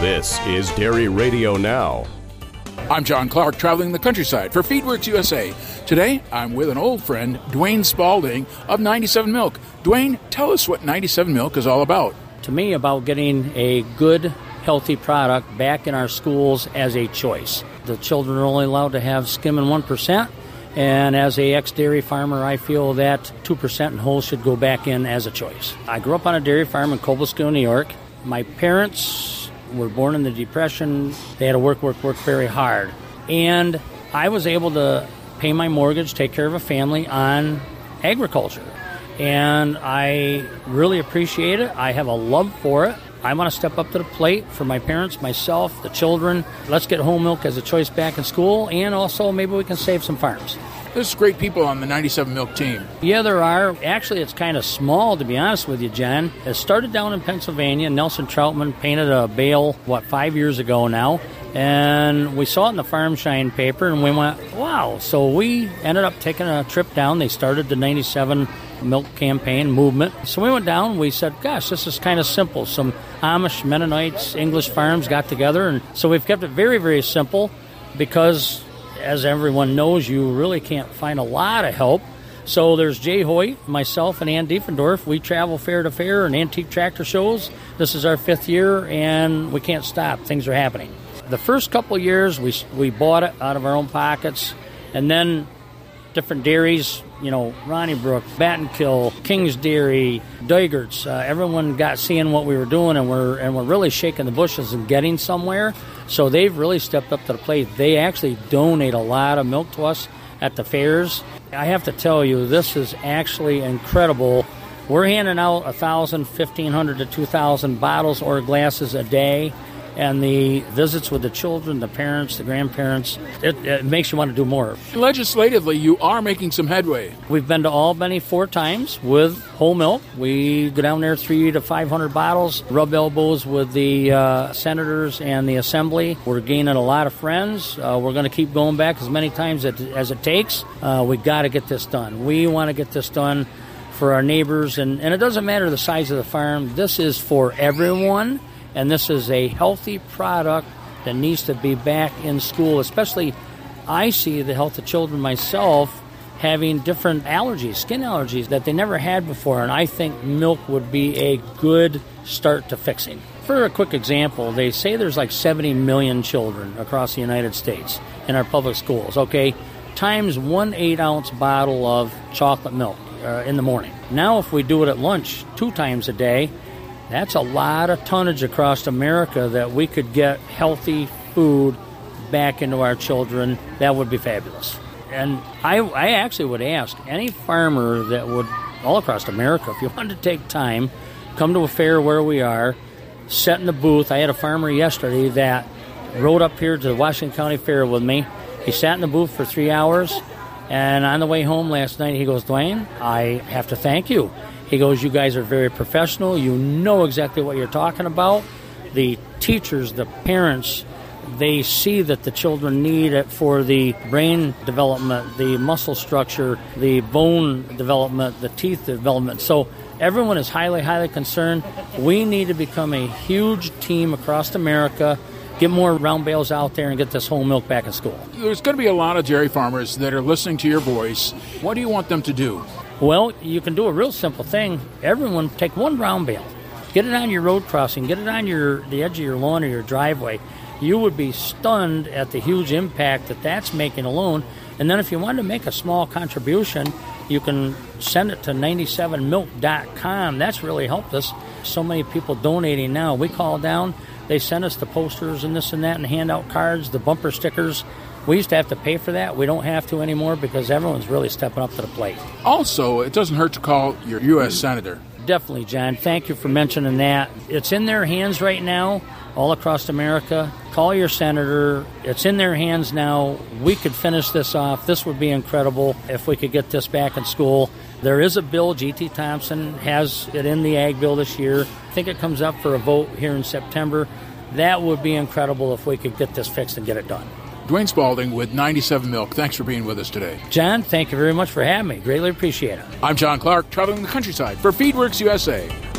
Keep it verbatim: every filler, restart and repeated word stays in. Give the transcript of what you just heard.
This is Dairy Radio Now. I'm John Clark, traveling the countryside for Feedworks U S A. Today, I'm with an old friend, Dwayne Spalding of ninety-seven Milk. Dwayne, tell us what ninety-seven Milk is all about. To me, about getting a good, healthy product back in our schools as a choice. The children are only allowed to have skim and one percent, and as a ex-dairy farmer, I feel that two percent and whole should go back in as a choice. I grew up on a dairy farm in Cobleskill, New York. My parents were born in the Depression. They had to work, work, work very hard. And I was able to pay my mortgage, take care of a family on agriculture. And I really appreciate it. I have a love for it. I want to step up to the plate for my parents, myself, the children. Let's get whole milk as a choice back in school, and also maybe we can save some farms. There's great people on the ninety-seven Milk team. Yeah, there are. Actually, it's kind of small, to be honest with you, John. It started down in Pennsylvania. Nelson Troutman painted a bale, what, five years ago now. And we saw it in the Farm Shine paper, and we went, wow. So we ended up taking a trip down. They started the ninety-seven Milk campaign movement. So we went down. We said, gosh, this is kind of simple. Some Amish, Mennonites, English farms got together. And so we've kept it very, very simple because, as everyone knows, you really can't find a lot of help. So there's Jay Hoyt, myself, and Ann Diefendorf. We travel fair to fair and antique tractor shows. This is our fifth year, and we can't stop. Things are happening. The first couple of years, we we bought it out of our own pockets, and then different dairies, you know, Ronnybrook, Battenkill, King's Dairy, Deugert's, uh, everyone got seeing what we were doing, and we're and we're really shaking the bushes and getting somewhere. So they've really stepped up to the plate. They actually donate a lot of milk to us at the fairs. I have to tell you, this is actually incredible. We're handing out one thousand, fifteen hundred to two thousand bottles or glasses a day. And the visits with the children, the parents, the grandparents, it, it makes you want to do more. Legislatively, you are making some headway. We've been to Albany four times with whole milk. We go down there three to five hundred bottles, rub elbows with the uh, senators and the assembly. We're gaining a lot of friends. Uh, we're going to keep going back as many times as it, as it takes. Uh, we've got to get this done. We want to get this done for our neighbors, and, and it doesn't matter the size of the farm. This is for everyone. And this is a healthy product that needs to be back in school. Especially, I see the health of children myself having different allergies, skin allergies that they never had before. And I think milk would be a good start to fixing. For a quick example, they say there's like seventy million children across the United States in our public schools. Okay, times one eight-ounce bottle of chocolate milk uh, in the morning. Now if we do it at lunch two times a day, that's a lot of tonnage across America that we could get healthy food back into our children. That would be fabulous. And I, I actually would ask any farmer that would, all across America, if you wanted to take time, come to a fair where we are, sit in the booth. I had a farmer yesterday that rode up here to the Washington County Fair with me. He sat in the booth for three hours, and on the way home last night, he goes, Dwayne, I have to thank you. He goes, you guys are very professional. You know exactly what you're talking about. The teachers, the parents, they see that the children need it for the brain development, the muscle structure, the bone development, the teeth development. So everyone is highly, highly concerned. We need to become a huge team across America, get more round bales out there, and get this whole milk back in school. There's going to be a lot of dairy farmers that are listening to your voice. What do you want them to do? Well, you can do a real simple thing. Everyone take one round bale, get it on your road crossing, get it on your the edge of your lawn or your driveway. You would be stunned at the huge impact that that's making alone. And then if you want to make a small contribution, you can send it to ninety-seven milk dot com. That's really helped us. So many people donating now. We call down, they send us the posters and this and that and hand out cards, the bumper stickers. We used to have to pay for that. We don't have to anymore because everyone's really stepping up to the plate. Also, it doesn't hurt to call your U S Senator. Definitely, John. Thank you for mentioning that. It's in their hands right now, all across America. Call your senator. It's in their hands now. We could finish this off. This would be incredible if we could get this back in school. There is a bill. G T Thompson has it in the Ag Bill this year. I think it comes up for a vote here in September. That would be incredible if we could get this fixed and get it done. Dwayne Spalding with ninety-seven Milk. Thanks for being with us today. John, thank you very much for having me. Greatly appreciate it. I'm John Clark, traveling the countryside for Feedworks U S A.